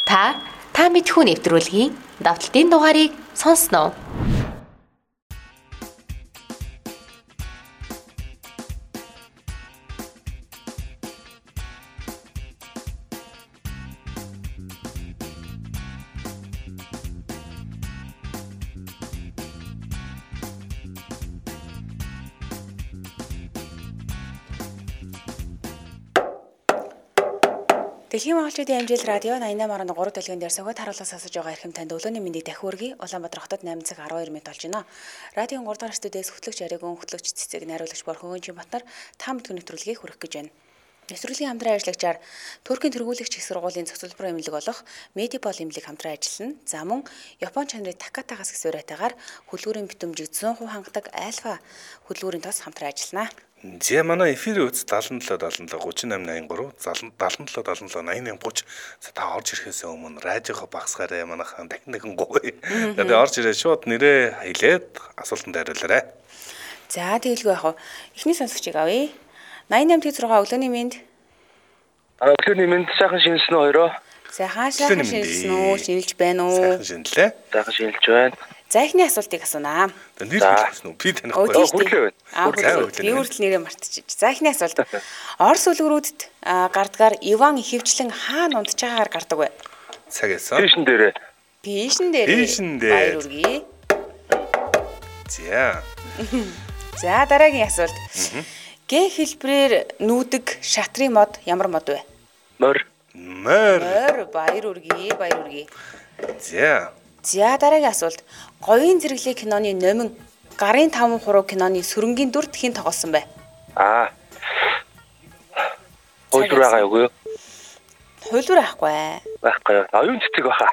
Та мэдхүү нэвтрүүлгийн давталтын дугаарыг сонсноо. Дэлхийн монголчуудын амжилт радио 88.3 дэлгэн дээр согод харуулсан сонсож байгаа эрхэм танд өглөөний мэндийг дахин хүргэе. Улаанбаатар хотод 8 цаг 12 минут болж байна. Радион 3 дахь студиэс хөтлөгч Аригун, хөтлөгч Цэцэг, найруулагч Борхогон Жимбатар та мэдхүү нэвтрүүлгийг хүргэх гэж байна. Нэвтрүүлгийн хамтран ажиллагчаар Туркийн тэргүүлэгч их сургуулийн цогцлбор эмнэлэг болох Медипол эмнэлэг хамтран ажиллана. За мөн Япон чанарын Такатагаас их суурайтайгаар хөдөлгүүрийн битүүмжийг 100% хангадаг Альфа хөдөлгүүрийн тос хамтран ажиллана. Зэ манай эфирийн үз 77 3883 77 8830 та орж ирэхээс өмнө радиогоо багсгаарай манайхан дахин нэгэн гуй. Тэгээд орж ирээ шууд нэрээ хэлээд асуултанд хариулаарай. За тэгэлгүй яах вэ? Эхний сонсогчийг авъя. 88-6 өглөөний мэнд. Өглөөний мэнд сайхан шинэлсэн үү хоёроо? Сайхан шинэлсэн үү? Шинэлж байна уу? Сайхан шинэлээ. Сайхан шинэлж байна. За эхний асуултыг асуунаа. Нэр хэлсэн үү? Би танихгүй. Хүрлээ Би байна. үрдэл нэрээ мартчих. За эхний асуулт. Орос үлгэрүүдэд гардгаар Иван ихэвчлэн хаана унтж байгаагаар гардаг вэ? Цагаасан. Пишин дээрээ. Пишин дээр. Баяр үргээ. За дараагийн асуулт. Г хэлбэрээр нүүдэг шатрын мод ямар мод вэ? Морь. Баяр үргээ. За дараагийн асуулт. Говийн зэрэглээ киноны номин Гарын 5 хуруу киноны сөрөнгийн дүрд хэн тоглосон бэ? Хөлбөр байгаа юу? Хөлбөр ахгүй. Байхгүй. Оюун цэцэг баха.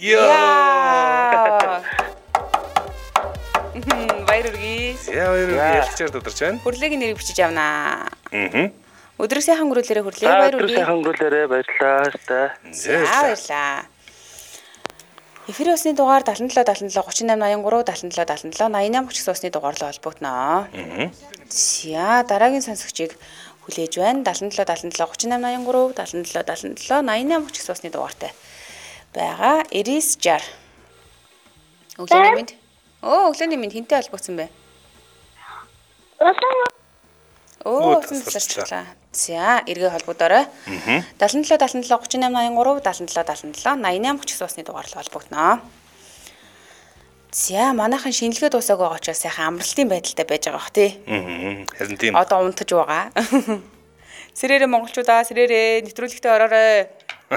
Баяр үргээ. ялчаар дуудаж байна. Хүрлээгийн нэрийг бичиж авнаа. Өдрөө сайхан өнгөрүүлээрэ хүрлээ. Баяр үргээ. Сайхан өнгөрүүлээрэ баярлалаа. Баярлалаа. Эфирийн усны дугаар 77 38 83 77 77 88 хүч усны дугаарлаа холбогдно. За дараагийн сонсогчийг хүлээж байна. 77 38 83 77 77 88 хүч усны дугаартай байгаа 9960. Өглөөний мэнд. Өглөөний мэнд хинтэй холбогдсон бэ? Усан. За, эргээ холбогдорой. 77 38 83 77 77 88 хүч усны дугаарлал холбогдно. За, манайхан шинэлгээ дуусаагүй байгаа учраас сайхан амралтын байдалтай байж байгаа бах тий. Харин тийм. Одоо унтаж байгаа. Сэрээрээ монголчуудаа сэрээрээ нэвтрүүлэгтээ ороорой.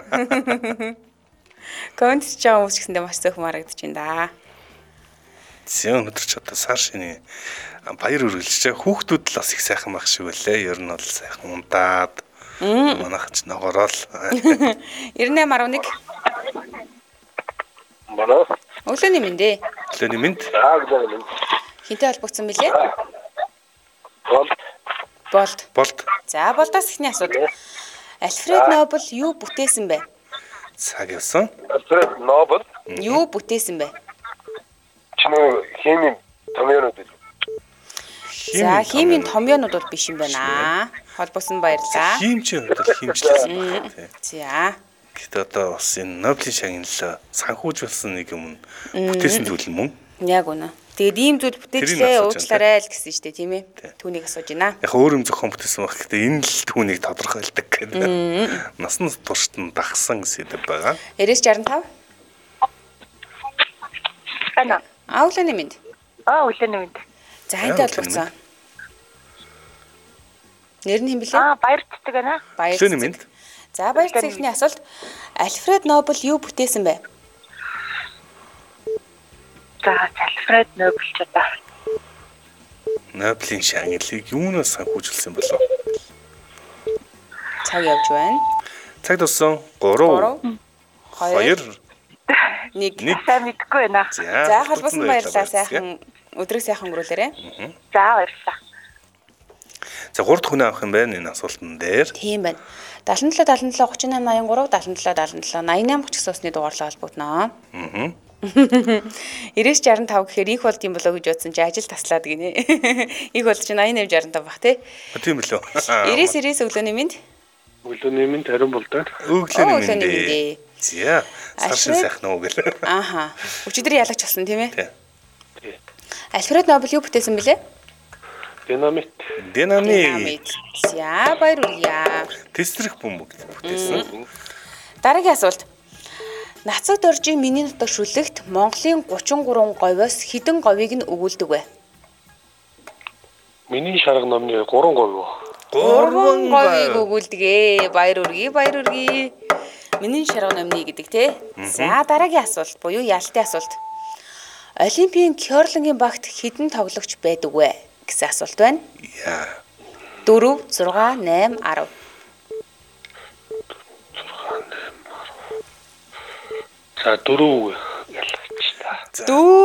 Комент хийж байгаа хүмүүс гэсэндээ маш зөвхөн харагдаж байна да. Зэн өнөдөр ч одоо сар шиний баяр үргэлжлэж хүүхдүүд л бас их сайхан байх шиг байлээ. Ер нь бол сайхан ундаад манайхан ч ногоорол 98.1 Манай өглөөний мэндэ. Өглөөний мэнд. өглөөний мэнд. Хинтэй холбогдсон билээ? Болд. За, болдоос ихний асуудал. Альфред Нобель юу бүтээсэн бэ? Цаг явсан. Альфред Нобель Юу бүтээсэн бэ? чиний химийн томьёонууд үү? За, химийн томьёонууд бол биш юм байна. Холбосон баярлаа. Химчийн хувьд химчлсэн. За. Гэхдээ одоо бас энэ Нобелийн шагналаа санхүүжүүлсэн нэг юм бүтээсэн зүйл мөн. Яг үнэ. Тэгээд ийм зүйл бүтээжлээ уучлаарай л гэсэн шүү дээ, тийм ээ. Түүнийг асууж байна. Яг өөр юм зохион бүтээсэн баг. Гэхдээ энэ л түүнийг тодорхойлдог гэдэг. Насан туршид нь дагсан сэдв байгаа. 9065. Байна. Өглөөний мэнд. Өглөөний мэнд. За, хинтэй холбогдсон. Нэр нь хэм бэлээ? Баяр цэцэг байна. Өглөөний мэнд. За, баяр цэцэгний асуулт. Альфред Нобель юу бүтээсэн бэ? За, Альфред Нобель ч одоо. Нобелийн шагналыг юунаас санхүүжүүлсэн болов? Цаг явж байна. Цаг туссан 3 2 1 Сайн мэдгүй байна. За, холбосон баярлалаа. Сайхан өдрийг сайхан өнгөрүүлээрэй. За, баярлалаа. За 3 дахь хүн авах юм байна энэ асуултан дээр. Тийм байна. 77 38 83 77 77 88 хүч усны дугаарлал холбогдно. 90-65 гэхээр их болд юм болоо гэж бодсон чи ажил таслаад гинэ. Их бол чи 88-65 бах тий. Тийм билүү. 90-90 өглөөний мэнд. Өглөөний мэнд харин бол даа. Өглөөний мэнд. За Саршин сайхан уу гэл. Ааха. Өчигдөр ялагч болсон тийм ээ? Тий. Альфред Нобель юу бүтээсэн бэлээ? Динамит. Динамит. За баярлалаа. Тэсрэх бөмбөг бүтээсэн. Дараагийн асуулт. Нацаг доржийн миний нутаг шүлэгт Монголын 33 говьоос хэдэн говийг нь өгүүлдэг вэ? Миний шарга номны 3 говь. 3 говийг өгүүлдэг. Баяр үргээ. Миний шарга номны гэдэг те. За дараагийн асуулт буюу ялтын асуулт. Олимпийн кёрлингийн багт хэдэн тоглогч байдаг вэ гэсэн асуулт байна. Яа. 4, 6, 8, 10. За 4 ялагч та.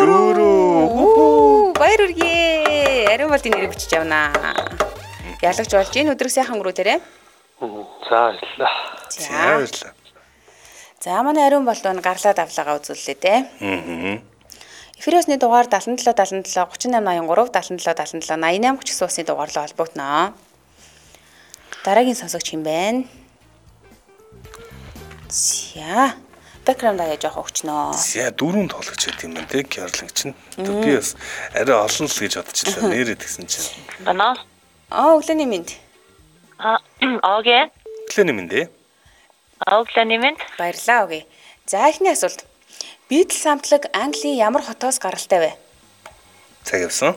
4. Баяр үргээ. Ариун болтын нэрийг бичиж явнаа. Ялагч болж энэ өдрийг сайхан өнгөрүүлээрэй. За баярлалаа. За. За манай ариун болт нь гарлаа давлаагаа үзүүллээ те. Эфиросны дугаар 77 77 38 83 77 77 88 39 усны дугаарлаа холбогдноо. Дараагийн сонсогч хэм бэ? За. Бэкграунд аяа жоох өгчнөө. За 4 тоглогч байт юм байна те. Кёрлинг чинь. Би бас арай олон л гэж бодчихлаа. Нэрээ тэгсэн чинь. Бана. Өглөөний мэнд. Окей. Өглөөний мэнд ээ. Өглөөний мэнд. Баярлалаа өгье. За эхний асуулт. Beatles хамтлаг Английн ямар хотоос гаралтай вэ? Цаг явсан.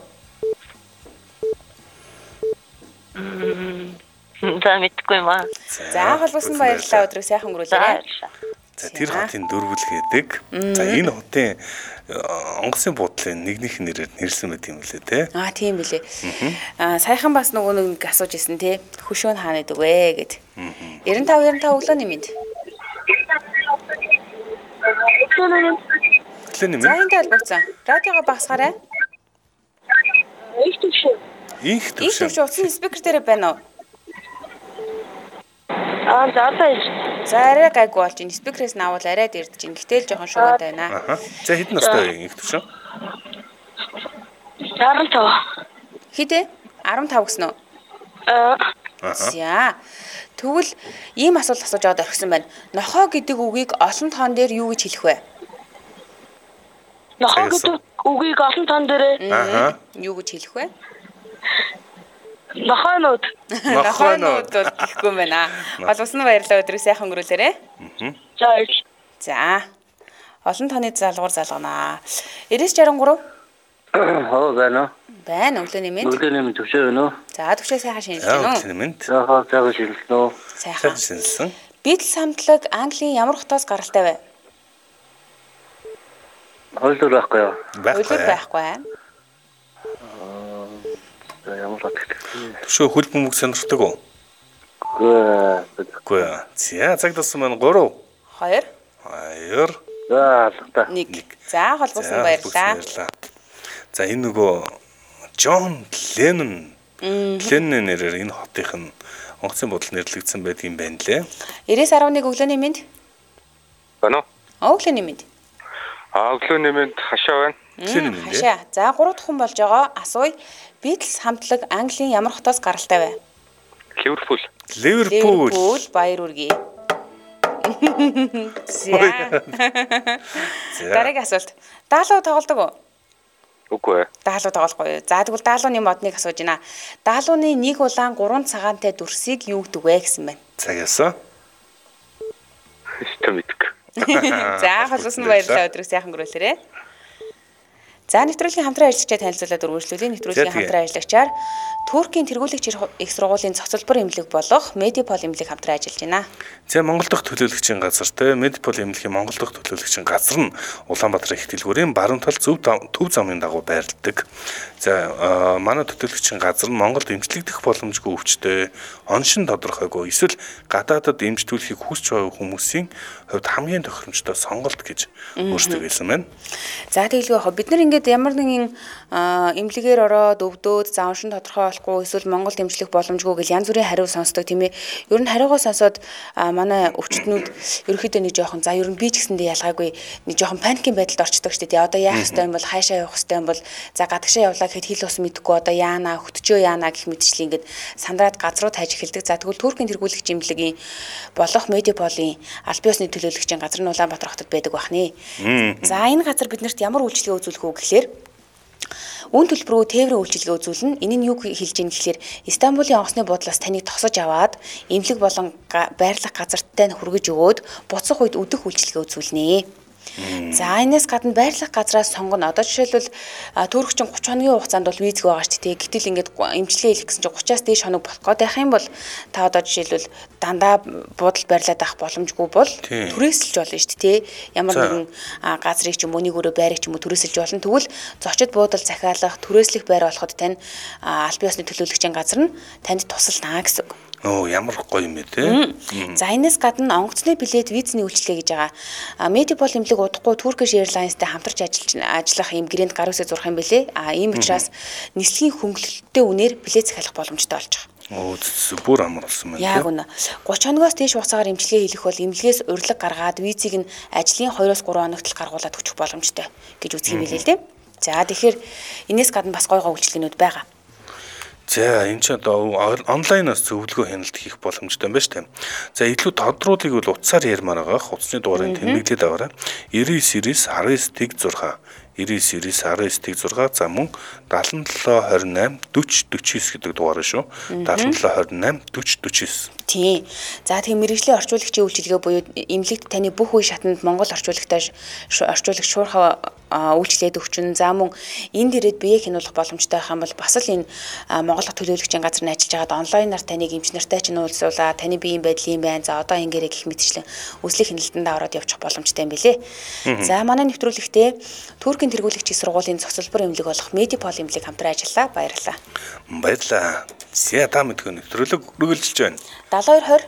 За мэдгүй юм аа. За холбосон баярлалаа өдрийг сайхан өнгөрүүлээрэй. За тэр хотын дөрвөл гэдэг. За энэ хотын онгоцын буудлын нэгнийх нэрээр нэрлсэн байт юм лээ те. Тийм билээ. Саяхан бас нэг асууж исэн те. Хөшөөн хаана гэдэг вэ гэд. 95 өглөөний мэнд. Өглөөний За мэнд. энэ талбарцсан. Радиогоо багасгаарай. Их Их төвш утасны спикер дээр байна уу? За За арай гайгүй болж ин спикерээс наавал арай дэрдэж ин гэтэл жоохон шугаатай байна. Аха. За хэдэн настай вэ их төвшөө? 15. Хидэ? 15 гэсэн үү? Аха. За. Тэгвэл ийм асуулт асууж аваад орхисон байна. Нохоо гэдэг үгийг олон тоон дээр юу гэж хэлэх вэ? Нохоо гэдэг үгийг олон тоон дээр Аха. Юу гэж хэлэх вэ? нохоонууд. Нохоонууд бол гэхгүй юм байна. Холбосон баярлалаа өдрийг сайхан өнгөрүүлээрэй. За баярлалаа. За. Олон тооны залгуур залганаа. 9963 байна. байна өглөөний мэнд. Өглөөний мэнд төвшөө байна уу? За төвшөө сайхан шинжилж За байна уу? өглөөний мэнд. Сайхан шилжлээ үү? Сайхан. Шинэлсэн. Beatles хамтлаг Английн ямар хотоос гаралтай вэ? Хойлоо байхгүй юу? Өдөр байхгүй. Ямар хот гэдэг. Төвшөө хөл бөмбөг сонирхдаг уу? Үгүй. За цаг тасан маань 3. 2. 2. За алга. 1. За холбосон баярлалаа. За энэ нөгөө Джон Леннон нэрээр энэ хотынх нь онгоцын бодол нэрлэгдсэн байдаг юм байна лээ. 9911 өглөөний мэнд. Байна уу? Өглөөний мэнд. Өглөөний мэнд хашаа байна. Өглөөний мэнд. Хашаа. За 3 дахь хүн болж байгаа. Асууя. Beatles хамтлаг Английн ямар хотоос гаралтай вэ? Ливерпул. Ливерпул баяр үргээ. За. Дараагийн асуулт. Даалуу тоглодог уу? Үгүй ээ. Даалуу тоглохгүй. За тэгвэл даалууны модныг асууж байна. Даалууны нэг улаан 3 цагаантай дүрсийг юу гэдэг вэ гэсэн байна. Цаг яасан. Стомитк. За холбосон баярлалаа өдрийг сайхан өнгөрүүлээрэй. За нэвтрүүлгийн хамтран ажиллагчаа танилцуулаад үргэлжлүүлээ. Нэвтрүүлгийн хамтран ажиллагчаар Туркийн тэргүүлэгч их сургуулийн цогцлбор эмнэлэг болох Медипол эмнэлэг хамтран ажиллаж байна. За Монгол дахь төлөөлөгчийн газартай Медипол эмнэлгийн Монгол дахь төлөөлөгчийн газар нь Улаанбаатар их дэлгүүрийн баруун тал төв замын дагуу байрладаг. За манай төлөөлөгчийн газар нь Монголд эмчлэгдэх боломжгүй өвчтөй, оншин тодорхойгүй эсвэл гадаадад эмчтүүлэхийг хүсч байгаа хүмүүсийн хувьд хамгийн тохиромжтой сонголт гэж өөрсдөө хэлсэн байна. За тэгэлгүй яг бид нар ингээд ямар нэгэн эмнэлгээр ороод өвдөөд за оншин тодорхой болохгүй эсвэл Монголд эмчлэх боломжгүй гэж янз бүрийн хариу сонсдог тийм ээ. Ер нь хариугаа сонсоод манай өвчтнүүд ерөөхдөө нэг жоохон за ер нь би ч гэсэндээ ялгаагүй нэг жоохон паникийн байдалд орчдөг шүү дээ. Одоо яах ёстой юм бол хаашаа явах ёстой юм бол за гадагшаа явлаа гэхэд хил ус мэдэхгүй одоо яана хөтчөө яана гэх мэтчлээ ингээд сандраад газруу тайж эхэлдэг. За тэгвэл Туркийн тэргүүлэгч эмнэлгийн болох Медиполийн аль биесны төлөөлөгчийн газар нь Улаанбаатар хотод байдаг бахны. За энэ газар биднэрт ямар үйлчилгээ үзүүлэх үү гэхээр үн төлбөр рүү тээврийн үйлчилгээ үзүүлнэ. Энэ нь юу хэлж ийн гэхээр Стамбулын онгоцны буудлаас таныг тосож аваад эмнэлэг болон байрлах газарттай нь хүргэж өгөөд буцах үед өдөх үйлчилгээ үзүүлнэ. За энэс гадна байрлах газраас сонгоно. Одоо жишээлбэл түүрэгчин 30 хоногийн хугацаанд бол визг байгаа шүү дээ. Гэтэл ингээд эмчилгээ хийх гэсэн чинь 30-аас дээш хоног болох гээд байх юм бол та одоо жишээлбэл дандаа буудал барьлаад авах боломжгүй бол түрээсэлж болно шүү дээ. Ямар нэгэн газрыг ч юм уу нэг өрөө байрыг ч юм уу түрээсэлж болно. Тэгвэл зочид буудал захиалах, түрээслэх байр болоход тань аль биесны төлөөлөгчийн газар нь танд тусалнаа гэсэн үг. Оо ямар гоё юм бэ те. За энэс гадна онгоцны билет визний үйлчилгээ гэж байгаа. Медипол эмнэлэг удахгүй Turkish Airlines-тай хамтарч ажиллах юм гэрээнд гар үсээ зурх юм бэлээ. Ийм учраас нислэгийн хөнгөлөлттэй үнээр билет захиалах боломжтой болж байгаа. Оо бүр амар болсон байна. Яг үнэ. 30 хоногоос дээш хугацаагаар эмчилгээ хийх бол эмнэлгээс урилга гаргаад визийг нь ажлын 2-3 хоногт л гаргуулад өгчих боломжтой гэж үзэх юм билээ л дээ. За тэгэхээр энэс гадна бас гой гой үйлчилгээнүүд байгаа. За энэ ч одоо онлайнаас зөвлөгөө хяналт хийх боломжтой юм байна шүү дээ. За илүү тодруудыг бол утсаар ярмаар байгаа. Утасны дугаарыг тэмдэглээд аваарай. 99 19 19 19 за мөн 77 28 40 49 гэдэг дугаар шүү. 77 28 40 49. Тий. За тийм мэрэгжлийн орчуулагчийн үйлчилгээ буюу эмнэлэгт таны бүх үе шатанд Монгол орчуулагч шуурхай үйлчлээд өгчүн. За мөн энд ирээд бие хянуулах боломжтой байх юм бол бас л энэ Монгол төлөөлөгчийн газар нь ажиллаж байгаад онлайнаар таныг эмч нартай ч нуулзуулаа, таны биеийн байдал юм байна. За одоо ингээрэй гэх мэтчлэн үслэх хяналтанд ороод явчих боломжтой юм билэ. За манай нэвтрүүлэгтээ Туркийн тэргүүлэгчийн сургуулийн цогцлбор эмнэлэг болох Медипол эмнэлэг хамтран ажиллаа. Баярлалаа. Баярлалаа. Та мэдгүй нэвтрүүлэг үргэлжилж байна. 7220.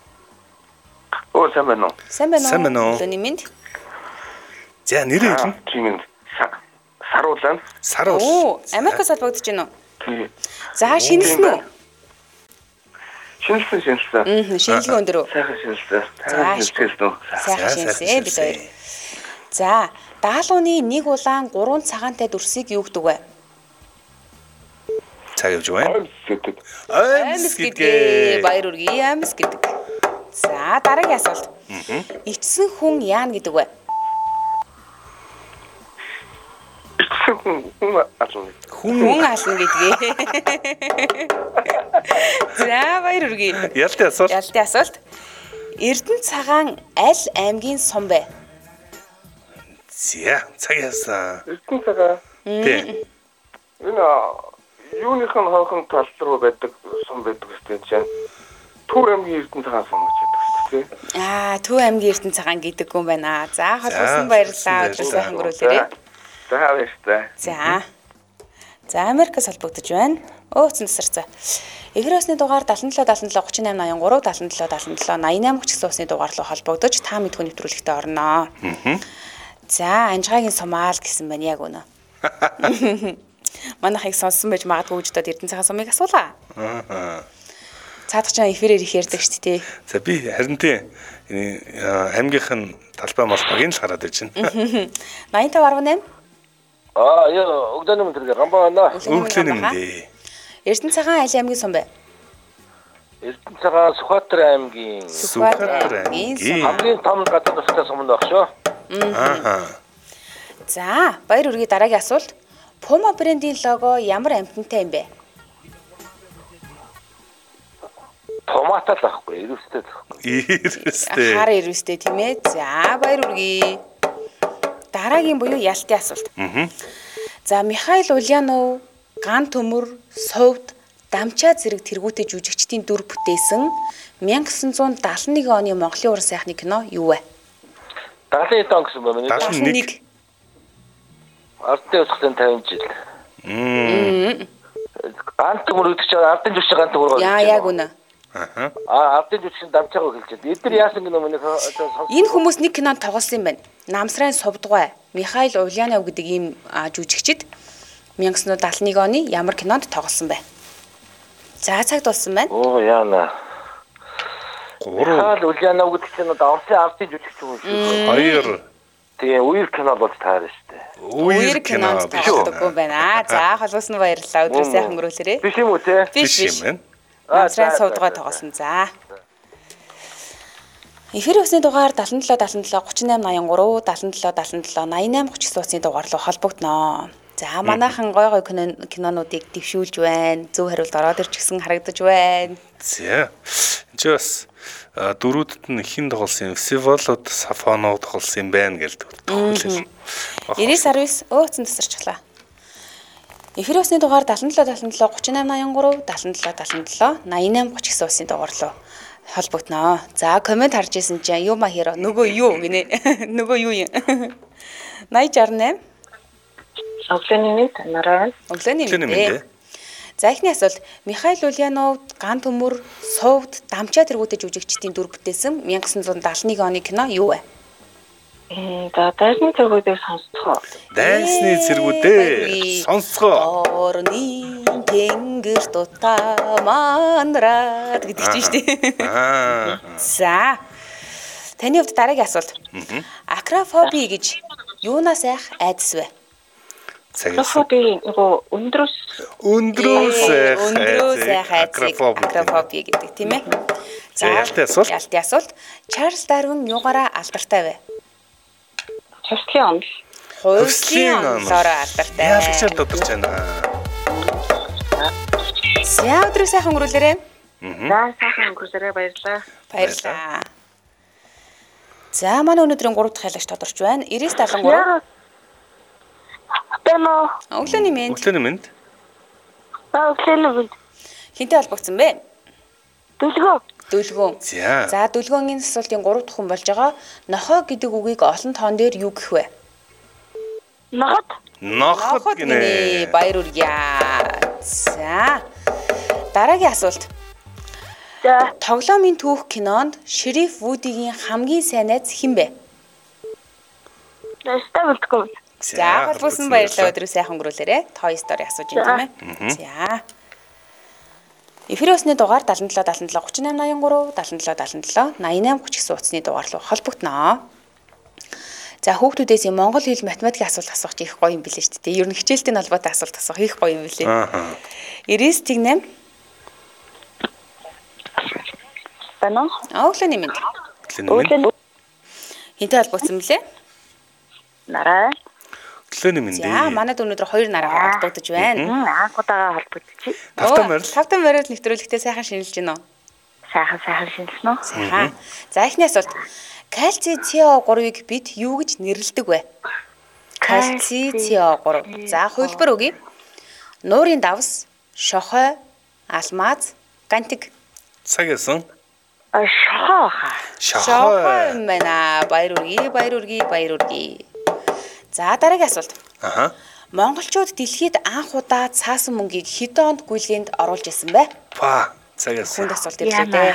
Оо сайн байна уу? Сайн байна уу? Сайн байна уу? Лөний минь. За нэрээ хэлнэ. Чингэнд саруулаа. Саруул. Оо, Америкаас холбогдож байна уу? Тий. За шинэлсэн үү? Шинэлсэн. Шинэлгээ өндөр үү? Сайхан шинэлсэн. Сайхан шинэлсэн бид хоёр. За, даалгавны нэг улаан 3 цагаантай дүрсийг юу гэдэг вэ? Цаг явж байна. Амьс гэдэг. Баяр үргээ амьс гэдэг. За, дараагийн асуулт. Ичсэн хүн яана гэдэг вэ? Хүн ална гэдгээ. За, баяр үргээ. Ялтын асуулт. Эрдэнэ цагаан аль аймгийн сум бэ? За, цаг яасан. Эрдэнэ цагаан. Тий. Энэ юуныхан хонхон тал руу байдаг сум байдаг гэсэн чинь Төв аймгийн Эрдэнэ цагаан сум гэж байдаг шүү дээ. Төв аймгийн Эрдэнэ цагаан гэдэг юм байна. За, холбосон баярлалаа. Өдөр сайхан өнгөрүүлээрэй. За баярлалаа. За, Америкаас холбогдож байна. Өөцөн тасарцаа. Эхэр усны дугаар 77 77 38 83 77 77 88 ч гэсэн усны дугаар руу холбогдож та мэдгүй нэвтрүүлэгтээ орноо. За, анжаагийн сумаал гэсэн байна яг үнэ. Манайхыг сонссон байж магадгүй ч дод Эрдэнэ цагаан сумыг асуулаа. Цаадах чинь эфирээр их ярьдаг шүү дээ. За би харин тий аймгийнх нь талбай мал багийн л хараад байж байна. 85.8. Яа, өгдөөний мөндөр гамбаа. Өглөөний мэндэ. Эрдэнэ цагаан аль аймгийн сум бэ? Эрдэнэ цагаан Сүхбаатар аймгийн хамгийн том гадаад тусгай сум байх шүү. За, баяр үргээ дараагийн асуулт. Puma брендийн лого ямар амтантай юм бэ? Томатал ахгүй, ирвэстэй ахгүй. Ирвэстэй. Хар ирвэстэй тийм ээ. За, баяр үргээ. Дараагийн буюу ялтын асуулт. За, Михаил Ульянов, Ган төмөр, Совд, Дамчаа зэрэг тэргүүтэй жүжигчдийн дүр бүтээсэн 1971 оны Монголын уран сайхны кино юу вэ? 70 он гэсэн байна. 71. Ардын усхын 50 жил. Ган төмөр гэдэг чинь ардын жүжигч ган төмөр. Яг үнэ. Ардын жүжигч Дамчааг хэлж байна. Эдгээр яасан кино мөн энэ хүмүүс нэг кинонд тоглосон юм байна. Намсрын Совдгой, Михаил Ульянов гэдэг ийм жүжигчид 1971 оны ямар кинонд тоглосон бэ? За, цаг дууссан байна. Оо яана. Михаил Ульянов гэдэг чинь Орсын ардын жүжигч юм шүү. Хоёр. Тэгээ үер кино болж таарна шүү дээ. Үер кинонд тоглодог байна. За, холбосон баярлалаа. Өдөр сайхан өнгөрүүлээрэй. Биш юм уу те? Биш юм байна. Намсрын Совдгой тоглосон. За. Эфир усны дугаар 77 77 38 83 77 77 88 39 суудсны дугаар руу холбогдноо. За манайхан гой гой кинонуудыг дэвшүүлж байна. Зөв хариулт ороод ирч гисэн харагдаж байна. За. Энд бас дөрүүдэд нь хин тоглосон юм. Всеволод Сафонов тоглосон юм байна гэж төгөлсөн. 99 өөцөн тасарчлаа. Эфир усны дугаар 77 77 38 83 77 77 88 39 суудсны дугаар руу холбогдноо. За комент харж исэн чинь юу ма хиро нөгөө юу гинэ. Нөгөө юу юм. 8068 Өглөөний мэд нараа. Өглөөний мэд. За эхний асуулт Михаил Ульянов Ган төмөр Сувд дамчаа тэргүүтэж жүжигчдийн дүр бүтээсэн 1971 оны кино юу вэ? За дайсны зэргүүдийг сонсцгоо. Дайсны зэргүүдээ сонсцгоо. Орны тэнгэр дутаа манраад гэдэг чинь шүү дээ. За. Таны хувьд дараагийн асуулт. Акрофоби гэж юунаас айх айдас вэ? Акрофоби нөгөө өндрөөс айх акрофоби гэдэг тийм ээ. За ялтын асуулт. Чарльз Дарвин юугаараа алдартай вэ? Хувьслын онолоор алдартай. Яалагчаар тодорч байна. За өдрөө сайхан өнгөрүүлээрэй. За сайхан өнгөрүүлээрэй баярлалаа. Баярлалаа. За манай өнөөдрийн 3 дахь хайлагч тодорч байна. 9973. Бэмо. Өглөөний мэнд. Өглөөний мэнд. Өглөөний мэнд. Хинтээ холбогдсон бэ? Дүлгөө. За дүлгөөний асуултын 3 дахь хүн болж байгаа. Нохоо гэдэг үгийг олон тоон дээр юу гэх вэ? Нохот гинэ. Баяр үргье. За. Дараагийн асуулт. За. Тоглоомын түүх кинонд Шериф Вудигийн хамгийн сайн найз хэн бэ? Ставлтгүй. За холбоосон баярлалаа өдрөө сайхан өнгөрүүлээрэй. Toy Story асууж байна тийм ээ. За. Эфир усны дугаар 77 77 38 83 77 77 88 39 утасны дугаар руу холбогдноо. За хүүхдүүдээс монгол хэл математикийн асуулт асуух их гоё юм билээ шүү дээ. Ер нь хичээлтэй холбоотой асуулт асуух их гоё юм билээ. 98 Бано. Өглөөний мэнд. Хинтээ холбогдсон мөлий? Нараа. Өглөөний мэнд. За манайд өнөөдөр 2 нараа холбогдож байна. Анхудаага холбогдчих. Тавтан морил нэвтрүүлэгтээ сайхан шинжилж байна уу? Сайхан шинжилнэ үү? Сайхан. За эхний асуулт. Кальци CO3-ыг бид юу гэж нэрлэдэг вэ? Кальци CO3. За хувилбар өгье. Нуурын давс, шохой, алмаз, гантик. Цагаасан. Шохой мэнэ. Баяр үргий. За дараагийн асуулт. Монголчууд дэлхийд анх удаа цаасан мөнгийг хэдэн онд гүйлгээнд оруулж исэн бэ? Цагаасан. Хүнд асуулт ирлээ дээ.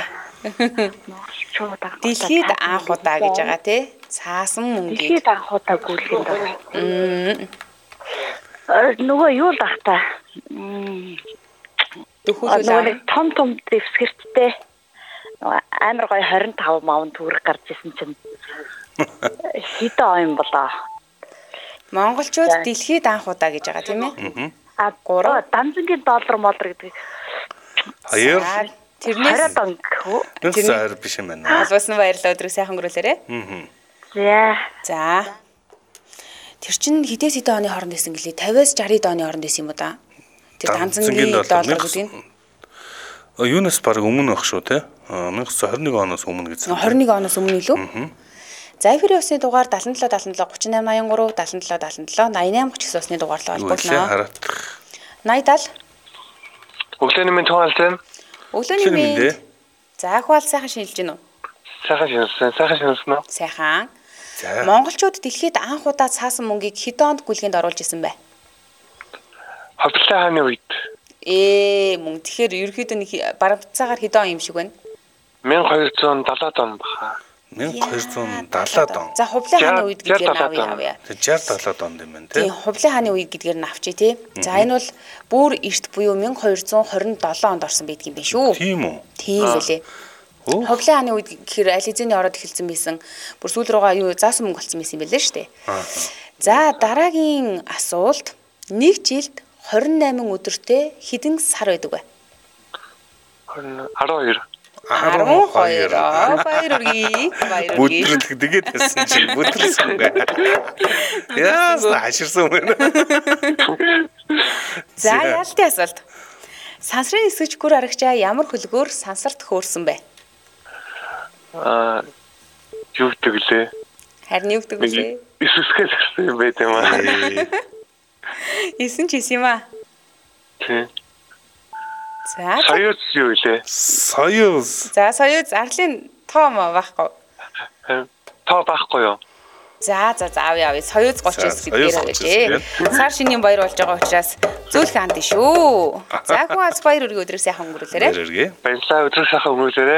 Дэлхийд анх удаа гэж байгаа тий. Цаасан мөнгийг. Дэлхийд анх удаа гүйлгээнд оруулсан. Нөгөө юу л ах та. Дөхүүлээ. Том дэвсгэрттэй. Амар гоё 25 маун түүрэг гарч исэн чинь хэдэн он болоо. Монголчууд дэлхийд анх удаа гэж байгаа тийм ээ. 3 данзангийн доллар молдор гэдэг. 2 тэрнээс 20 он гэхүү. Тэр биш юм байна. Албасан баярлалаа өдрөө сайхан өнгөрүүлээрэй. За. Тэр чинь хідээс хэдэн оны хооронд байсан гэлээ? 50-аас 60 оны хооронд байсан юм уу да? Тэр данзангийн доллар гэдэг нь. Юунаас баг өмнө байх шүү те. 1921 оноос өмнө гэсэн. 21 оноос өмнө илүү? За эфирийн усны дугаар 77 77 38 83 77 77 88 39 усны дугаар руу холбогдноо. 80 Өглөөний мэнд тоолсон. Өглөөний мэнд. За ахвал сайхан шинжилж гинөө. Сайхан шинжилсэн үү? Сайхан. Монголчууд дэлхийд анх удаа цаасан мөнгийг хэдэн онд гүйлгээнд оруулж исэн бэ? Хавцлаа хааны үед. Мөн тэгэхээр ерөөхдөө барамтцаагаар хэдэн он юм шиг байна? 1270 он баха. 1270 он. За хувлын хааны үед гэдгээр авъя. 60-70 онд юм байна тий. Тийм хувлын хааны үед гэдгээр нь авчи тий. За энэ бол бүр эрт буюу 1227 онд орсон байдаг юм байна шүү. Тийм үү? Тийм үлээ. Хувлын хааны үед гэхээр аль хэзээний ороод эхэлсэн байсан. Бүр сүүл рүүгээ юу заасан мөнгө болсон байсан юм байлээ шүү дээ. За дараагийн асуулт. Нэг жилд 28 өдөртэй хэдэн сар байдаг вэ? 12. 12. Баяр үргээ. Бүдрэлт тэгээд байсан чинь бүдрэлсэн бэ. Яасан хаширсан юм. За яалтын асуулт. Сансрын нисгэж гүр арагчаа ямар хөлгөөр сансарт хөөрсөн бэ? Юу гэдэг лээ? Харин юу гэдэг вэ? Исэсгэл гэсэн юм байт юм аа. 9 ч юм аа. Тийм. За. Соёз юу лээ? Соёз. За соёз арлын тоо байхгүй. Тоо байхгүй юу? За авъя. Соёз 39 гэдгээр ажээ. Сар шинийн баяр болж байгаа учраас зөөлхөн ханд шүү. За хүн алс баяр үргээ өдрөө сайхан өнгөрүүлээрэй. Баяр үргээ. Баярлалаа өдрөө сайхан өнгөрүүлээрэй.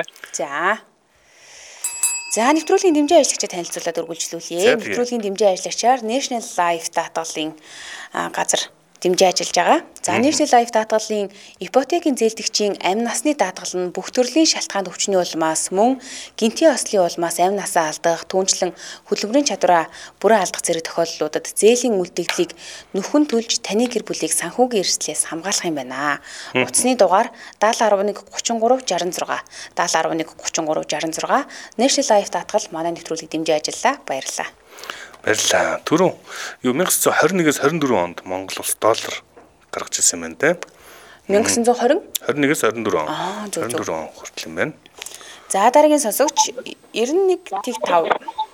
За нэвтрүүлгийн дэмжээ ажлагчид танилцуулаад үргэлжлүүлье. Нэвтрүүлгийн дэмжээ ажлагчаар National Life даатгалын газар дэмжээ ажиллаж байгаа. За National Life даатгалын ипотекийн зээлдэгчийн амь насны даатгал нь бүх төрлийн шалтгаанд өвчний улмаас мөн гинтийн ослын улмаас амь насаа алдах, түүнчлэн хөдөлмөрийн чадвараа бүрэн алдах зэрэг тохиолдлуудад зээлийн үлдэгдлийг нөхөн төлж таны гэр бүлийг санхүүгийн эрсдлээс хамгаалах юм байна. Утасны дугаар 7011 33 66 7011 33 66 National Life даатгал манай нэвтрүүлгийг дэмжээ ажиллаа. Баярлалаа. Баярлалаа. Түрүү 1921-с 24 онд Монгол улс доллар гаргаж ирсэн юм байна те. 1920? 21-с 24 он. 24 он хүртэл юм байна. За дараагийн сонсогч 91.5.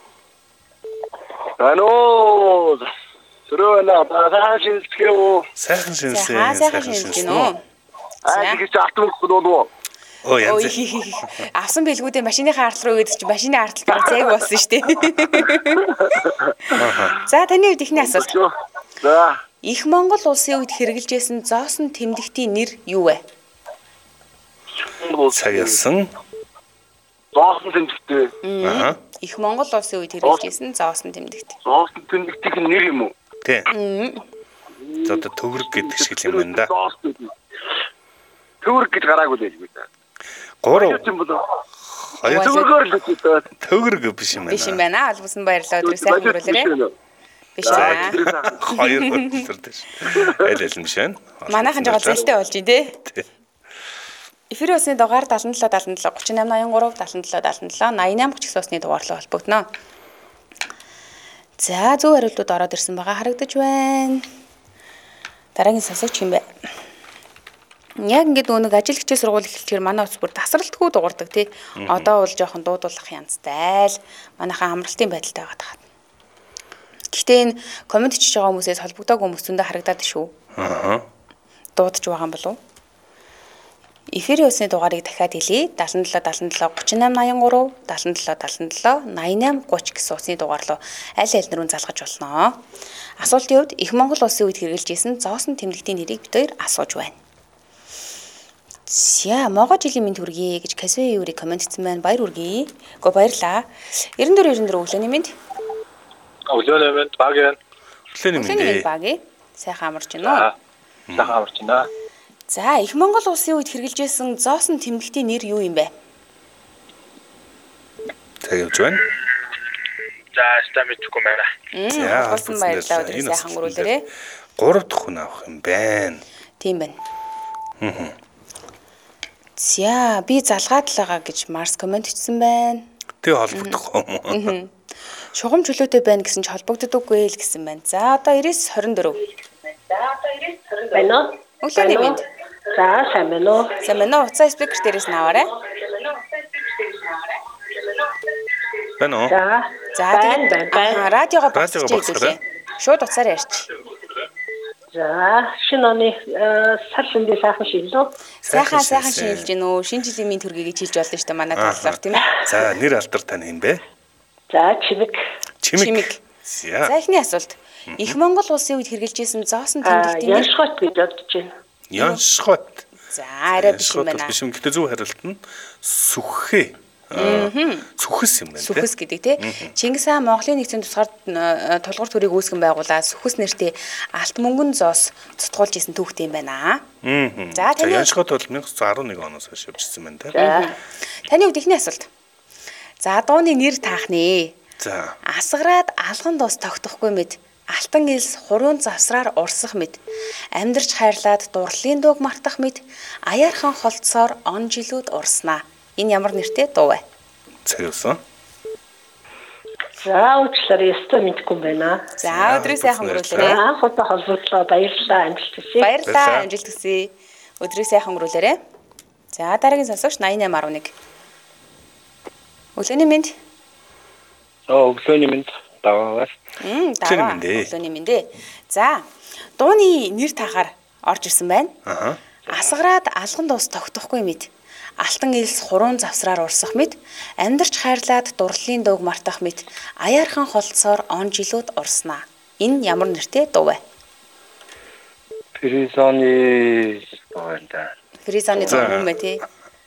Алло. Төрөөнө баашинсгөө. Сайхан шинсэн. Сайхан шинсэж гинөө. Тэгэж алтмах доо. Оо янз. Авсан бэлгүүдээ машиныхаа артал руу гэдэг чинь машины артал баг зайг болсон шүү дээ. За таны хувьд ихний асуулт. За. Их Монгол улсын үед хэрэгжилжсэн зоосон тэмдэгтийн нэр юу вэ? Цагаасан. Зоосон тэмдэгтэй. Их Монгол улсын үед хэрэгжилжсэн зоосон тэмдэгт. Зоосон тэмдэгтийн нэр юм уу? Тийм. За одоо төгрөг гэдэг шиг юм байна да. Төгрөг гэж гараагүй л байлгүй да. 3 Төгрөгөөр л үгүй. төгрөг биш юм байна. Биш юм байна. Албасан баярлалаа өдрөө сайхан өнгөрүүлээрэй. Биш аа. 2 өдөр дэш. Аль аль биш байна. Манайхан жоо зэлтэй болж байна те. Эфирийн усны дугаар 77 77 38 83 77 77 88 30 усны дугаарлаа холбогдно. За зөв хариултууд ороод ирсэн байгаа харагдаж байна. Дараагийн сонсогч юм бэ? Яг ингээд өнөг ажилчдын сургууль эхэлчихээр манай ус бүр тасралтгүй дуурдаг тий. Одоо бол жоохон дуудуулах янзтай л манайхан амралтын байдалтай байгаа тахад. Гэхдээ энэ комент хийж байгаа хүмүүсээс холбогдоогүй хүмүүс зөндөө харагдаад шүү. Дуудаж байгаа юм болов уу? Эфирийн усны дугаарыг дахиад хэлье. 77 77 38 83 77 77 88 30 гэсэн усны дугаар руу аль аль нэрүүн залгаж болно. Асуултын хувьд их Монгол улсын үед хэрэгжилжсэн зоосон тэмдэгтийн нэрийг бид хоёр асууж байна. За могоо жилийн мэнд хүргэе гэж Касвей юури комент хийсэн байна. Баяр хүргэе. Гэхдээ баярлаа. 94 өглөөний мэнд. Өглөөний мэнд баг yan. Өглөөний мэнд баг. Сайхан амарч байна уу? Сайхан амарч байна. За их Монгол улсын үед хэрэгжилжсэн зоосон тэмдэгтийн нэр юу юм бэ? За явж байна. За стамичгүй байна. За болсон баярлалаа өдрөө сайхан өнгөрүүлээрэй. 3 дахь хүн авах юм байна. Тийм байна. За би залгаад л байгаа гэж Марс комент хийсэн байна. Тэ холбогдохгүй юм уу? Шугам чөлөөтэй байна гэсэн ч холбогддоггүй л гэсэн байна. За одоо 9924. Байна уу? Өглөөний мэнд. За сайн байна уу? За манай уцаа спикер дээрээс наваарай. Байна уу? За байна. Радиогоо багсаж хэлүүлээ. Шууд уцаараа ярьчих. За шинэ оны сар шиндээ сайхан шилжлөө. Сайхан шилжиж гин үү? Шинэ жилийн мэнд хүргэе гэж хэлж болно шүү дээ манай талаар тийм ээ. За нэр алдар тань юм бэ? За чимэг. За ихний асуулт. Их Монгол улсын үед хэрэгжилжсэн зоосон тэмдэгтийн нэр Яншхот гэж бодож байна. Яншхот. За арай биш юм байна. Биш юм. Гэтэ зөв хариулт нь сүххээ. Сүхэс юм байна. Сүхэс гэдэг тий. Чингис хаан Монголын нэгдсэн тусгаар тулгуур төрийг үүсгэн байгуулаад сүхэс нэртэй алт мөнгөн зоос цутгуулж исэн түүхтэй юм байна. За таны Яншхот бол 1911 оноос хойш явжсэн байна тий. Таны хувьд ихний асуулт. За дууны нэр таах нэ. За асгараад алган дус тогтохгүй мэд. Алтан элс хуруунд завсраар урсах мэд. Амьдарч хайрлаад дурлалын дууг мартах мэд. Аяархан холцоор он жилүүд урснаа. Энэ ямар нэртэй дуу вэ? Цаг явсан. За уучлаарай, ястаа мэдгүй юм байна. За өдрийн сайхан өнгөрүүлээрэй. Анх удаа холбогдлоо баярлалаа, амжилт хүсье. Баярлалаа, амжилт хүсье. Өдрийн сайхан өнгөрүүлээрэй. За дараагийн сонсогч 8811. Өглөөний мэнд. Өглөөний мэнд даваа. Өглөөний мэндэ. За дууны нэр тахаар орж ирсэн байна. Асгараад алган дуус тогтохгүй мэд. Алтан элс хуруун завсраар урсах мэд. Амьдарч хайрлаад дурлалын дууг мартах мэд. Аяархан холцоор он жилүүд урснаа. Энэ ямар нэртэй дуу вэ? Фризоны Фризоны дуу юм бэ тий?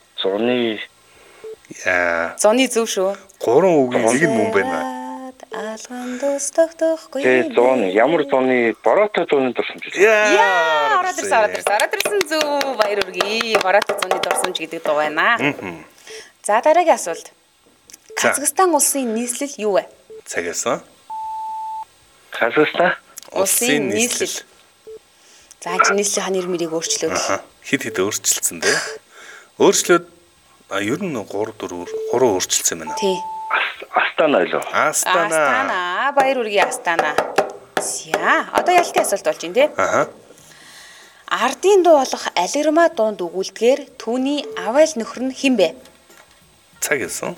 Зоны зөв шүү. 3 үгийн нэг нь мөн байна. Алган дуус тогтохгүй. зоны ямар зоны бороотой зоны дурсамж. Яа, ороод ирсэн зөв. Баяр хүргэе. Бороотой зоны дурсамж гэдэг дуу байна. За дараагийн асуулт. Казахстан улсын нийслэл юу вэ? Цаг явсан. Казахстан улсын нийслэл. За энэ нийслэлийн нэр мэрийг өөрчлөөд. Хит өөрчлөлтсөн дээ. Өөрчлөөд ер нь 3 өөрчлөлтсөн байна. Тий. Астана илүү. Астана. Баяр хүргэе Астана. За одоо ялтын асуулт болж байна тий. Ардын дуу болох алирма дуунд өгүүлдгээр түүний авайл нөхөр нь хэн бэ? Цаг явсан.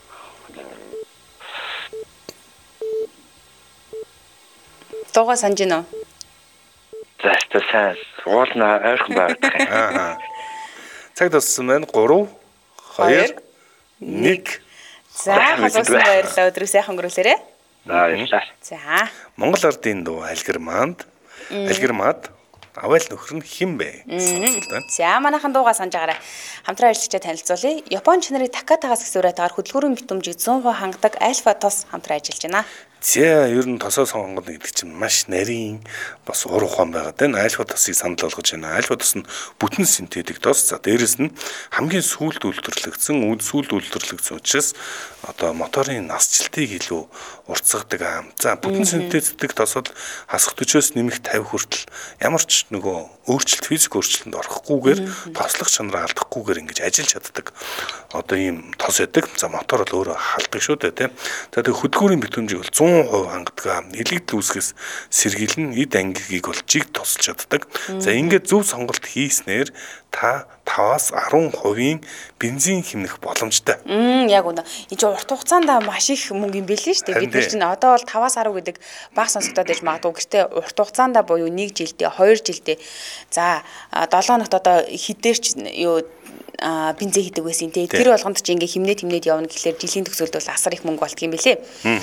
Дууга санаж гинөө. За сайн уулна ойрхон байна. Цаг туссан байна. 3 2 1. За халуусан баярлалаа. Өдрөө сайхан өнгөрүүлээрэй. За. Монгол ардын дуу алгирмад авайл нөхөр нь хэн бэ? За манайхан дуугаа санаж байгаарай. Хамтран ажиллагчаа танилцуулъя. Япон чанарын Такатагаас гисүүрээ тагаар хөдөлгүүрийн битүүмжийг 100% хангадаг Альфа Тос хамтран ажиллаж байна. За ер нь тосоо сонгоно гэдэг чинь маш нарийн бас ур ухаан байгаад байна. Альфа тосыг санал болгож байна. Альфа тос нь бүтэн синтетик тос. За дээрэс нь хамгийн сүүлд үйлдвэрлэгдсэн учраас одоо моторын насжилтыг илүү уртсгадаг. За бүтэн синтетик тос бол хасах 40-оос нэмэх 50 хүртэл ямар ч нөгөө физик өөрчлөлтөнд орохгүйгээр тослох чанараа алдахгүйгээр ингэж ажиллаж чаддаг. Одоо ийм тос өгдөг. За мотор бол өөрөө халдаг шүү дээ, тийм. За тэгээ хөдөлгүүрийн битүүмжийг бол 100% хангадаг. Нэлэгдэл үүсгэс сэргийлэн эд ангигийг бол жиг тусалж чаддаг. За ингээд зөв сонголт хийснээр та 5-аас 10% бензин хэмнэх боломжтой. Яг үнэ. Энэ чинь урт хугацаанд маш их мөнгө юм билээ шүү дээ. Бид нар чинь одоо бол 5-аас 10 гэдэг бага сонсогдоод байж магадгүй. Гэхдээ урт хугацаанд буюу 1 жилдээ, 2 жилдээ за 7 хоногт одоо хідээрч бензин хийдэг байсан те. Тэр болгонд чи ингээ химнээд явна гэхлээр жилийн төгсгөлд бол асар их мөнгө болтго юм билээ.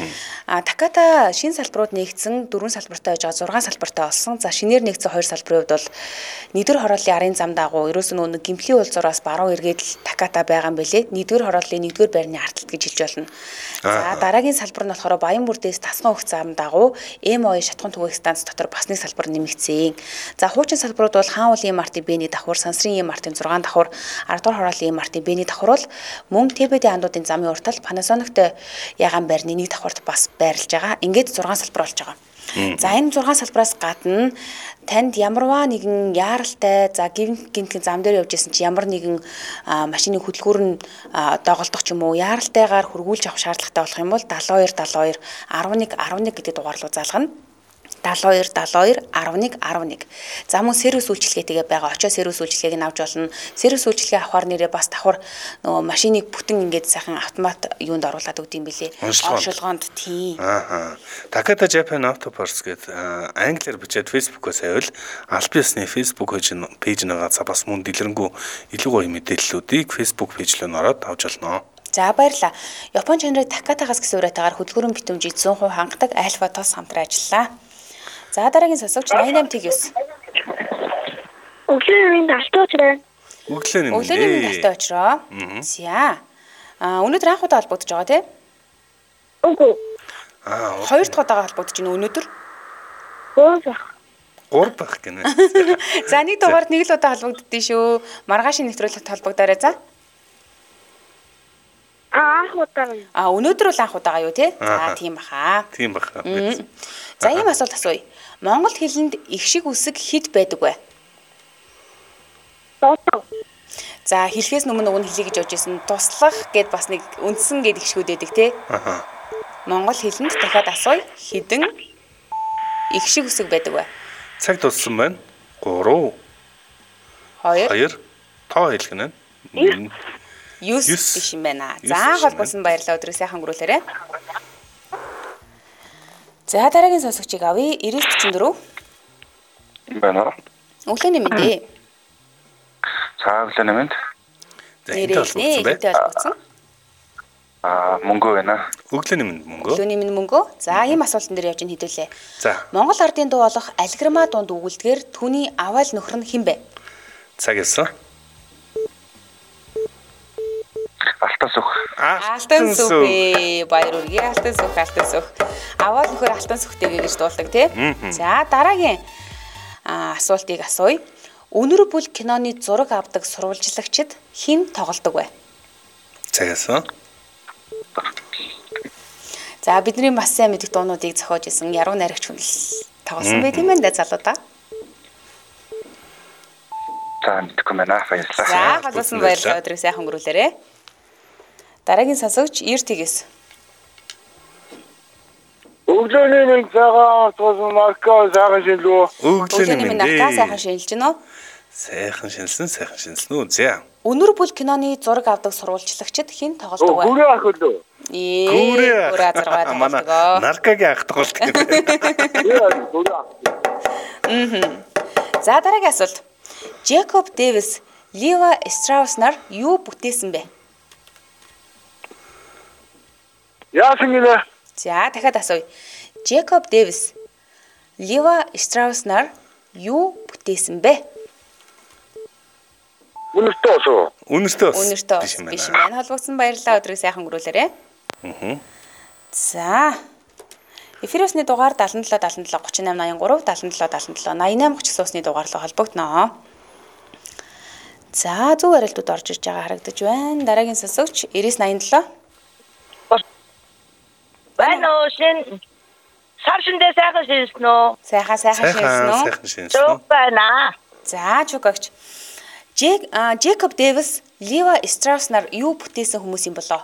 Таката шинэ салбарууд нэгдсэн 4 салбартай байж байгаа 6 салбартай болсон. За шинээр нэгдсэн 2 салбарын хувьд бол нэгдүгээр хорооллын арын зам дагуу ерөөсөө нөгөө гимплийн уулзуураас баруун эргээд л Таката байгаа юм билээ. Нэгдүгээр хорооллын нэгдүгээр байрны артлт гэж хэлж болно. За дараагийн салбар нь болохоор Баян бүрдээс Тасган өгөх зам дагуу МО шатхан түгээх станц дотор бас нэг салбар нэмэгдсэн. За хуучин салбарууд бол Хаан уулын мартын Бэний давхар, Сансрын мартын 6 давхар, 10 дугаар хорооллын мартын Бэний давхар бол мөн ТБД андуудын замын уртал Panasonic-тэй ягаан байрны нэг давхарт бас байрлаж байгаа. Ингээд 6 салбар болж байгаа. За энэ 6 салбараас гадна танд ямарваа нэгэн яаралтай за гинт зам дээр явж исэн чи ямар нэгэн машины хөдөлгүүр нь доголдох ч юм уу яаралтайгаар хөргүүлж авах шаардлагатай болох юм бол 72 11 гэдэг дугаар руу залгана. 72 11 11. За мөн сервис үйлчилгээтэйгээ байгаа очоо сервис үйлчилгээг нь авч болно. Сервис үйлчилгээ авахар нэрээ бас давхар нөгөө машиныг бүтэн ингээд сайхан автомат юунд оруулаад өгд юм бэлээ. Оншилгоонд тий. Takata Japan Auto Parts гэдэг англиар бичээд Facebook-аас авал Alpius-ны Facebook пэйж нэгээ бас мөн дэлгэрэнгүй илүү гоё мэдээллүүдийг Facebook пэйж рүү ороод авч олно. За баярлалаа. Япон чанарын Takatагаас гисүүрээ тагаар хөдөлгүүрийн битүүмжийг 100% хангадаг Альфа Тос хамтран ажиллаа. За дараагийн сонсогч 88-9. Өглөөний мэнд алтай очроо. Өглөөний мэнд алтай очроо. За. Өнөөдөр анх удаа холбогдож байгаа тий? Үгүй. Хоёр дахь удаага холбогдож байна өнөөдөр. 3 байх гинэ. За нэг дугаард нэг л удаа холбогддөө шүү. Маргаашийн нэвтрүүлэгт холбогдоорой за. Анх удаа. Өнөөдөр бол анх удаага юу тий? За тийм баха. Тийм баха. За ийм асуулт асууя. Монгол хэлэнд их шиг үсэг хэд байдаг вэ? За хэлхээс өмнө уг нь хэлье гэж бодож байсан. Туслах гэд бас нэг үндсэн гэд ихшгүүд байдаг тий. Аха. Монгол хэлэнд дахиад асууя. Хэдэн ихшиг үсэг байдаг вэ? Цаг туссан байна. 3 2 тоо хэлэх нь. 9 биш юм байна. За холбоосон баярлалаа өдрөө сайхан өнгөрүүлээрэ. За дараагийн сонсогчийг авъя. 9944. Байна. Өглөөний мэндэ. Цааглаа нэмэнд. За энэ холбогдсон бай. Мөнгө байна. Өглөөний мэнд мөнгө. Өглөөний мэнд мөнгө. За ийм асуултан дээр явж хэдүүлээ. За. Монгол ардын дуу болох алграмаа дунд өгүүлдгээр түүний аваал нөхөр нь хэн бэ? Цаг ялсан. Алтан сүх. Алтан сүх. Баяр үргээ алтан сүх. Аваал нөхөр алтан сүхтэйгээ гэж дуулдаг тий. За дараагийн асуултыг асууя. Өнөр бүл киноны зураг авдаг сурвалжлагчид хэн тоглодог вэ? Цаг ялсан. За бидний маш сайн мэдих дуунуудыг зохиож исэн яруу найрагч хүн л тоглосон байт юм байна да залуудаа. За мэдгүй байна. Баярлалаа. За холбоосон баярлалаа өдрөө сайхан өнгөрүүлээрэ. Дараагийн сонсогч Иртигээс. Өглөөний мэнд цагаан тусам марка сайхан шинэлүү. Өглөөний мэнд сайхан шинэлж гинөө. Сайхан шинэлсэн үү? За. Өнөр бүл киноны зураг авдаг сурвалжлагчид хэн тоглодог вэ? Гүрээ ах үлээ. Гүрээ заргаа тоглодог. Наркагийн ах тоглолт юм байна. За дараагийн асуулт. Джекоб Дэвис Лива Страуснаар юу бүтээсэн бэ? Яасан гэлээ? За дахиад асууя. Джекоб Дэвис Лива Страуснаар юу бүтээсэн бэ? Үнэртөө биш юм байна. Холбогдсон баярлалаа өдрийг сайхан өнгөрүүлээрэ. За. Эфиросны дугаар 77 77 38 83 77 77 88 30 суусны дугаарлаа холбогдноо. За зөв арилтууд орж иж байгаа харагдаж байна. Дараагийн сонсогч 9987. Байна уу шин сар шиндээ сайхан шинсэн үү? Сайхан шинсэн үү? Зөв байна. За чукагч. Джекоб Дэвис Лива Страуснаар юу бүтээсэн хүмүүс юм болоо?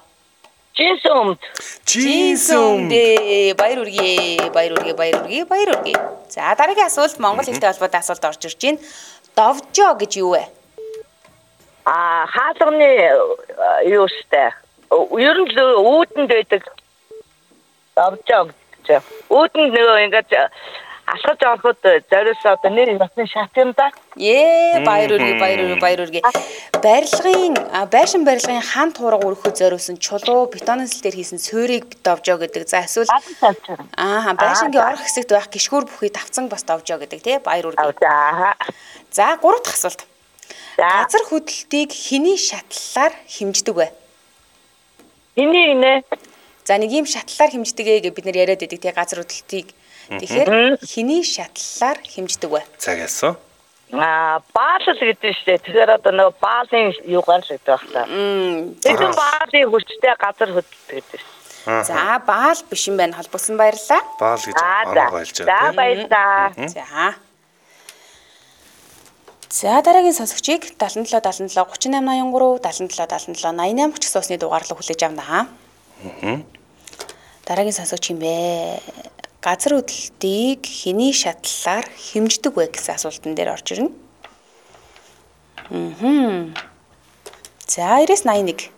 Жинсүм. Баяр үргээ. За дараагийн асуулт Монгол хэлтэй холбоотой асуулт орж ирж байна. Довжоо гэж юу вэ? Хаалганы юу штэ. Ер нь л үүдэнд байдаг. Довжоо гэж. Үүдэнд нөгөө ингээд алхаж ороход зориос одоо нэр насны шат юм да. Баяр үргээ. Байшин барилгын хан туурга өргөхөд зориулсан чулуу бетонсэл дээр хийсэн суурийг довжоо гэдэг. За эсвэл байшингийн орох хэсэгт байх гişгүүр бүхий давцан бас довжоо гэдэг тий. Баяр үргээ. За 3 дахь асуулт. Газар хөдлөлтийг хэний шатлалаар хэмждэг вэ? Хэний нэ? За нэг юм шатлалаар хэмждэг гэж бид нэр яриад байдаг тий газар хөдлөлтийг. Тэгэхээр хэний шатлалаар хэмждэг вэ? Цаг ялсан. Баалал гэдэг шүү дээ. Тэгэхээр одоо нөгөө баалын юугаар л гэдэг байна. Тэгэхээр баалын хүчтэй газар хөдлөлт гэдэг. За баал биш юм байна. Холбосон баярлалаа. Баал гэж оноо байлж байгаа. За баярлалаа. За дараагийн сонсогчийг 77 77 38 83 77 77 88 30 суусны дугаарлаа хүлээж авнаа. Дараагийн сонсогч юм бэ? Газар хөдлөлтийг хэний шатлалаар хэмждэг вэ гэсэн асуултан дээр орж ирнэ. За 9981.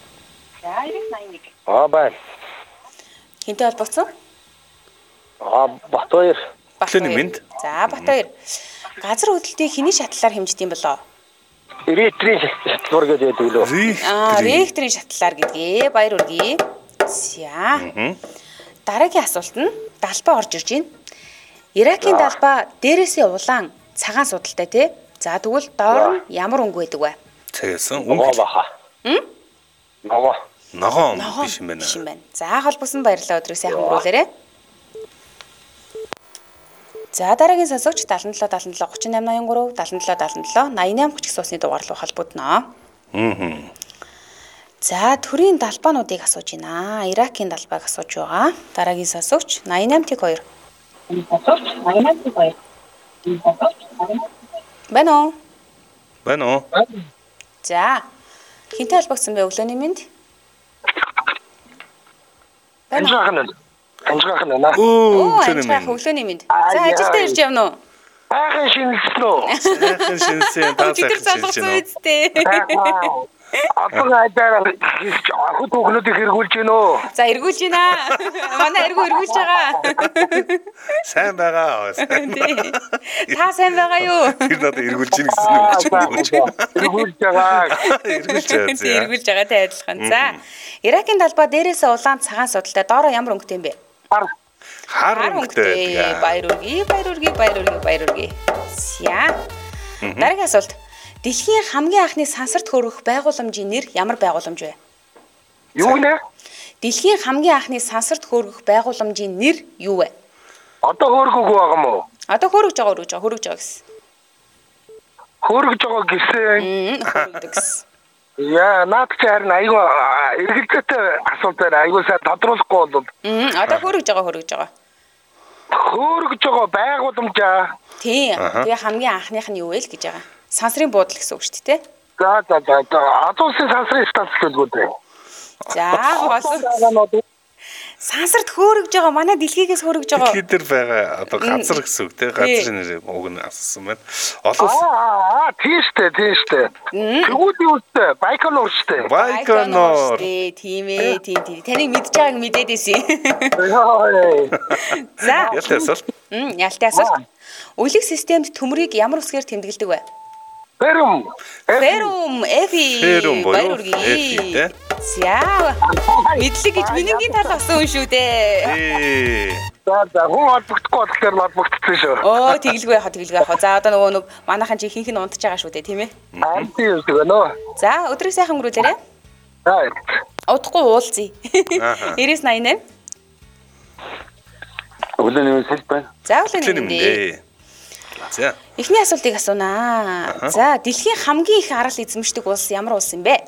Бай. Хинтэй холбогдсон? Батбаяр. Өглөөний мэнд. За Батбаяр. Газар хөдлөлтийг хэний шатлалаар хэмждэг юм болоо? Ректорийн шатлалаар гэдэг үлээ. Ректорийн шатлалаар гэдгээ. Баяр үргээ. За. Дараагийн асуулт нь далбаа орж ирж байна. Иракийн далбаа дээрээсээ улаан цагаан судалтай тий. За тэгвэл доор нь ямар өнгө байдаг вэ? Цагаасан өнгө баха. Ногоон биш юм байна. За холбосон баярлалаа өдрөө сайхан өнгөрүүлээрэ. За дараагийн сонсогч 77 77 38 83 77 77 88 30 суусны дугаарлуу холбогдноо. За төрийн далбаануудыг асууж байна. Иракийн далбааг асууж байгаа. Дараагийн сонсогч 88-2. Байна уу? За. Хинтэй холбогдсон бэ өглөөний минь? Анжаахан наа. Оо, анжаах өглөөний минь. За, ажилдаа ирж явна уу? Ахын шинэлсэн үү? сайхан шинсэн та Өчигдөр залгасан үсттэй. Одоо айдаар ахуй түүхнүүдийг эргүүлж гин үү? За, эргүүлж гинэ. Манай эргүү эргүүлж байгаа. Сайн байгаа. Та сайн байгаа юу? Тэр надад эргүүлж гин гэсэн үг. Эргүүлж байгаа. Эргүүлж байгаатай адилхан. За. Иракийн талбай дээрээсээ улаан цагаан судалтай доороо ямар өнгөтэй юм бэ? Хар өнгөтэй. Баяр үргээ. За. Дараагийн асуулт. Дэлхийн хамгийн анхны сансарт хөргөх байгууламжийн нэр ямар байгууламж вэ? Юу нэ? Дэлхийн хамгийн анхны сансарт хөргөх байгууламжийн нэр юу вэ? Одоо хөргөг байгаа юм уу? Одоо хөргөж байгаа гэсэн. Хөргөж байгаа гэсэн. Хөргөдөг гэсэн. Яа, наад чи харин айгүй эргэлзээтэй асуулт байна. Айгүй сайн тодруулахгүй бол. Одоо хөргөж байгаа. Хөргөж байгаа байгууламж аа. Тийм. Тэгээ хамгийн анхных нь юу вэ л гэж байгаа. Сансрын буудал гэсэн үг шүү дээ. За. Адуусын сансрын станц гэдэг үү? За, болсон. Сансарт хөөргөж байгаа. Манай дэлхийгээс хөөргөж байгаа. Дэлхий дээр байгаа одоо газар гэсэн үг те. Газрын нэр уг нь асуусан байна. Олон тийш дээ. Тэгвэл үстэй Байконур штэ. Байконур. Тийм. Таныг мэдж байгааг мэдээд байсан. За. Ялтай асуулт. Ялтай асуулт. Үлэг системд төмрийг ямар үсгээр тэмдэглэдэг вэ? Ферум. Баяр үргээ. За. Мэдлэг гэж минийгийн тал авсан хүн шүү дээ. За хүн холбогдохгүй болохоор холбогдсон шүү. Оо тэгэлгүй яхаа. За одоо нөгөө манайхан чи ихэнх нь унтж байгаа шүү дээ, тийм ээ? Тийм үү нөө. За өдрийг сайхан өнгөрүүлээрэй. Удахгүй уулзъя. 9988. Өглөөний мэнд байна. За өглөөний мэнд. За. Эхний асуултыг асуунаа. За, дэлхийн хамгийн их арал эзэмшдэг улс ямар улс юм бэ?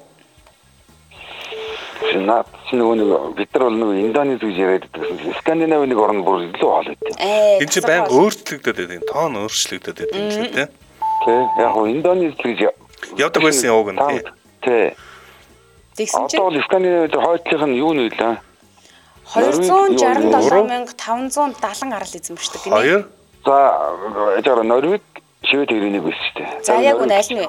Нөгөө бид нар бол нөгөө Индонез гэж яриад байсан. Скандинавын нэг орн бүр илүү хоол өгдөг. Энэ чинь баян өөрчлөгдөд байдаг. Тоон өөрчлөгдөд байдаг юм шүү дээ. Тий. Яг нь Индонез гэж явдаг байсан яваг нь тий. Тэгсэн чинь одоо Скандинавын хойдлынх нь юу нэлээ? 267,570 арал эзэмшдэг гинэ. За, яагаад Норвег, Швед хоёрыг байсан шүү дээ. За, яг үнэ аль нь вэ?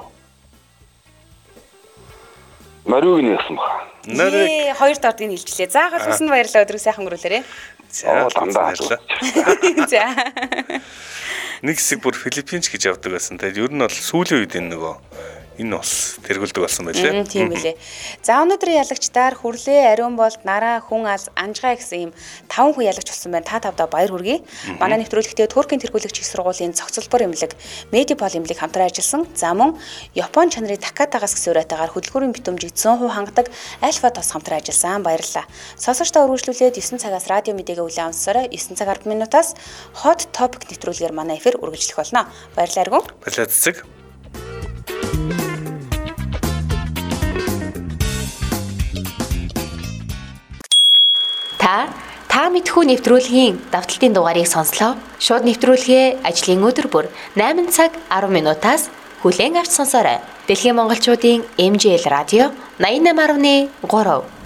Норвег нь яасан баха. Норвег хоёр дордыг хэлчихлээ. За, холбосон баярлалаа, өдрийг сайхан өнгөрүүлээрэй. За, баярлалаа. За. Нэг хэсэг бүр Филиппинч гэж явдаг байсан. Тэгээд ер нь бол сүүлийн үед энэ улс тэргүүлдэг болсон байлээ. Тийм үлээ. За өнөөдрийн ялагчдаар хүрлээ, ариун болт, нараа, хүн алс, анжгаа гэсэн ийм 5 хүн ялагч болсон байна. Та тавдаа баяр хүргэе. Манай нэвтрүүлэгтээ Туркийн тэргүүлэгч их сургуулийн цогцлбор эмнэлэг, Медипол эмнэлэг хамтран ажилласан. За мөн Япон чанарын Такатагаас гэсэн уриатаагаар хөдөлгүүрийн битүүмжийг 100% хангадаг Альфа тос хамтран ажилласан. Баярлалаа. Сонсогчдоо үргэлжлүүлээд 9 цагаас радио мэдээгээ үлээн амсаарай. 9 цаг 10 минутаас Hot Topic нэвтрүүлгээр манай эфир үргэлжлэх болно. Баярлалаа. Баярлалаа цэцэг. Та мэдхүү нэвтрүүлгийн давталтын дугаарыг сонслоо. Шууд нэвтрүүлгээ ажлын өдөр бүр 8 цаг 10 минутаас хүлээн авч сонсоорой. Дэлхийн монголчуудын MJL радио 88.3